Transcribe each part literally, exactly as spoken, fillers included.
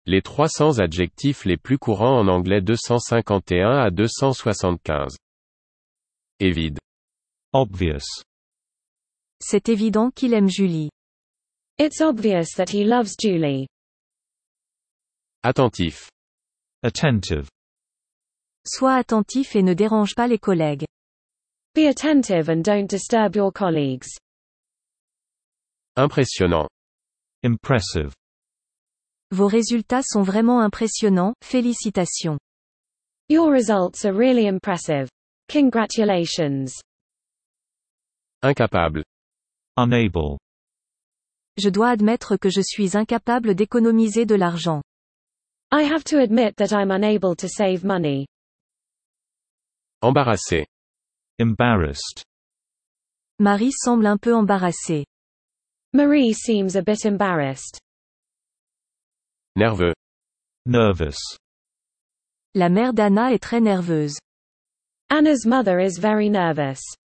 Les trois cents adjectifs les plus courants en anglais deux cent cinquante et un à deux cent soixante-quinze. Évide. Obvious. C'est évident qu'il aime Julie. It's obvious that he loves Julie. Attentif. Attentive. Sois attentif et ne dérange pas les collègues. Be attentive and don't disturb your colleagues. Impressionnant. Impressive. Vos résultats sont vraiment impressionnants, félicitations. Your results are really impressive. Congratulations. Incapable. Unable. Je dois admettre que je suis incapable d'économiser de l'argent. I have to admit that I'm unable to save money. Embarrassé. Embarrassed. Marie semble un peu embarrassée. Marie seems a bit embarrassed. Nerveux. Nervous. La mère d'Anna est très nerveuse. Anna's mother is very nervous.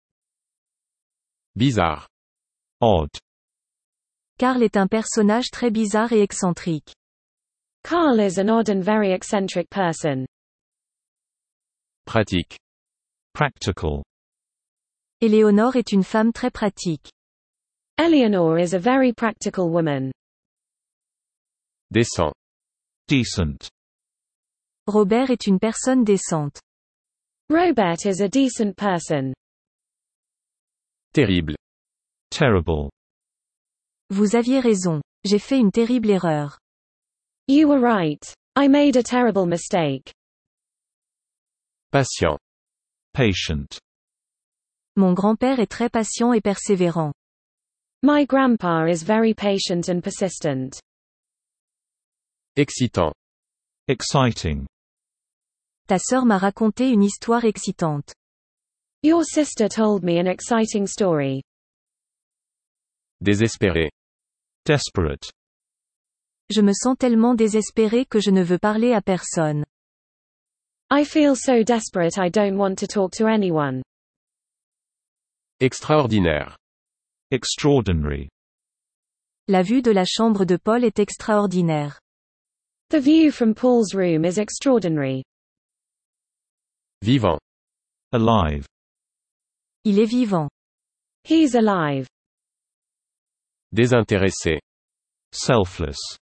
Bizarre. Odd. Carl est un personnage très bizarre et excentrique. Carl is an odd and very eccentric person. Pratique. Practical. Éléonore est une femme très pratique. Eleanor is a very practical woman. Décent. Decent. Robert est une personne décente. Robert is a decent person. Terrible. Terrible. Vous aviez raison. J'ai fait une terrible erreur. You were right. I made a terrible mistake. Patient. Patient. Mon grand-père est très patient et persévérant. My grandpa is very patient and persistent. Excitant. Exciting. Ta sœur m'a raconté une histoire excitante. Your sister told me an exciting story. Désespéré. Desperate. Je me sens tellement désespéré que je ne veux parler à personne. I feel so desperate I don't want to talk to anyone. Extraordinaire. Extraordinary. La vue de la chambre de Paul est extraordinaire. The view from Paul's room is extraordinary. Vivant. Alive. Il est vivant. He's alive. Désintéressé. Selfless.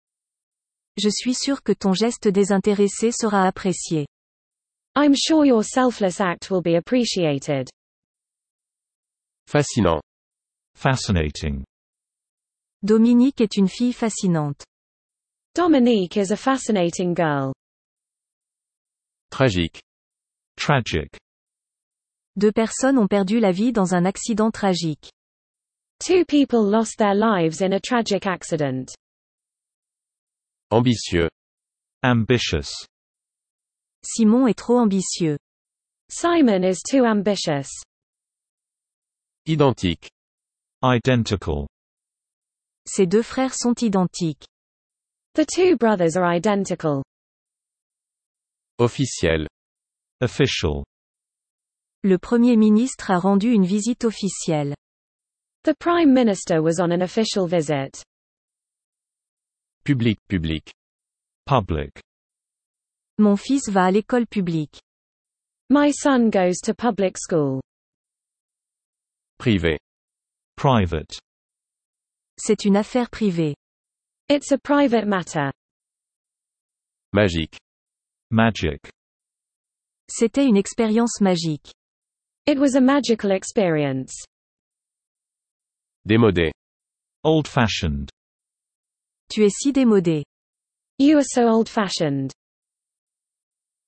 Je suis sûr que ton geste désintéressé sera apprécié. I'm sure your selfless act will be appreciated. Fascinant. Fascinating. Dominique est une fille fascinante. Dominique is a fascinating girl. Tragique. Tragic. Deux personnes ont perdu la vie dans un accident tragique. Two people lost their lives in a tragic accident. Ambitieux. Ambitious. Simon est trop ambitieux. Simon is too ambitious. Identique. Identical. Ces deux frères sont identiques. The two brothers are identical. Officiel. Official. Le Premier ministre a rendu une visite officielle. The Prime Minister was on an official visit. Public. Public. Public. Mon fils va à l'école publique. My son goes to public school. Privé. Private. C'est une affaire privée. It's a private matter. Magique. Magic. C'était une expérience magique. It was a magical experience. Démodé. Old-fashioned. Tu es si démodé. You are so old-fashioned.